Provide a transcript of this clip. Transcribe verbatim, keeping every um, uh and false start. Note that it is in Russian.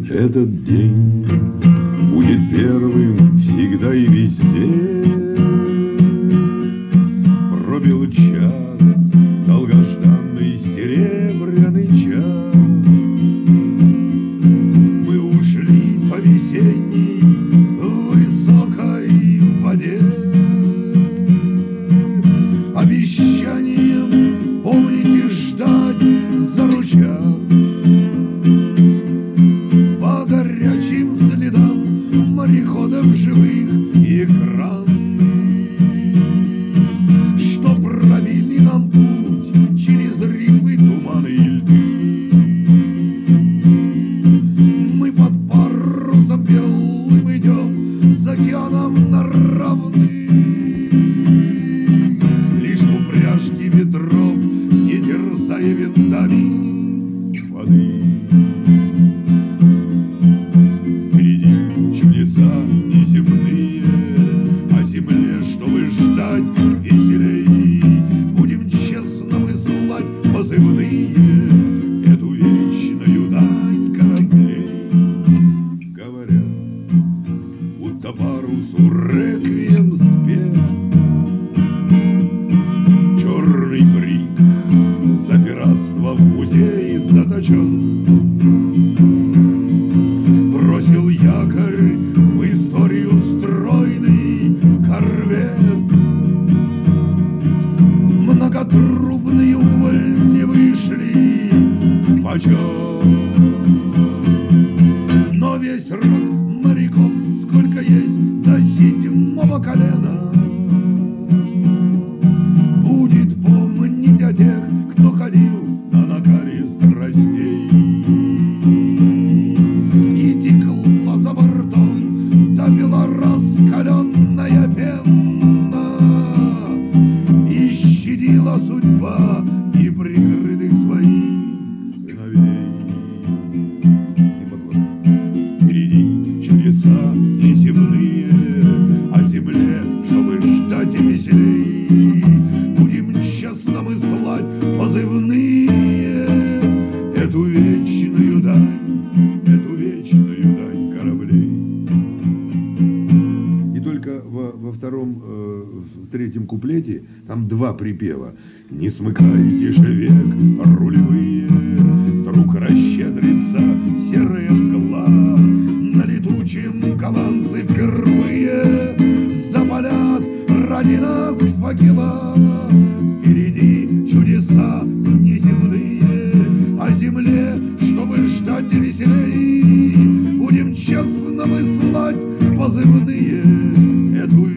Этот день будет первым всегда и везде. Пробил час, долгожданный серебряный час. Мы ушли по весенней высокой воде, обещанием помните ждать за ручья. По горячим следам мореходов живых и экранных, что пробили нам путь через рифы, туманы и льды. Мы под парусом белым идем с океаном на равных, лишь упряжки ветров, не терзая винтами воды. Впереди чудеса неземные, о земле, чтобы ждать веселей. Будем честно высылать позывные, эту вечную дань кораблей. Говорят, будто парусу реквием спет черный брик за пиратство в музее заточен. Бросил якорь в историю стройный корвет. Многотрубные увольни вышли в почет. Но весь род моряков, сколько есть до седьмого колена, будет помнить о тех, кто ходил на накале страстей. И текла за бортом, допила раскаленная пена, и щадила судьба и прикрытых своих сыновей. Впереди чудеса неземные, о земле, чтобы ждать и веселей. Будем честно мы слать позывные, эту вечную дань, эту вечную дань кораблей. И только во, во втором, э, в третьем куплете там два припева. Не смыкайте же век рулевые, вдруг расщедрится серая мгла. На летучем голландцы впервые запалят ради нас факела. Впереди чудеса неземные, о земле, чтобы ждать и веселей. Будем честно мы слать позывные, эту